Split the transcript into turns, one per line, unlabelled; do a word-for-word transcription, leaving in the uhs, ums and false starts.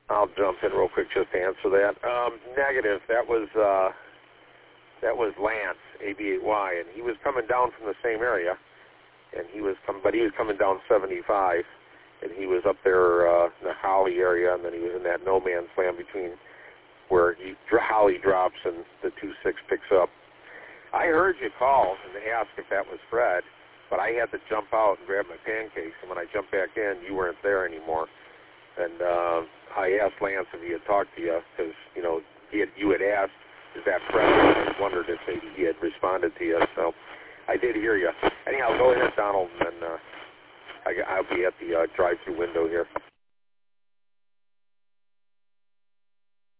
I'll jump in real quick just to answer that. Um, negative. That was uh, that was Lance, A B eight Y, and he was coming down from the same area, and he was com- but he was coming down seventy-five, and he was up there uh, in the Holly area, and then he was in that no man's land between where he, Holly drops and the two six picks up. I heard you call and ask if that was Fred, but I had to jump out and grab my pancakes, and when I jumped back in, you weren't there anymore. And uh, I asked Lance if he had talked to you because, you know, he had, you had asked, is that Fred? And I wondered if maybe he had responded to you. So I did hear you. Anyhow, go ahead, Donald, and then uh, I, I'll be at the uh, drive-through window here.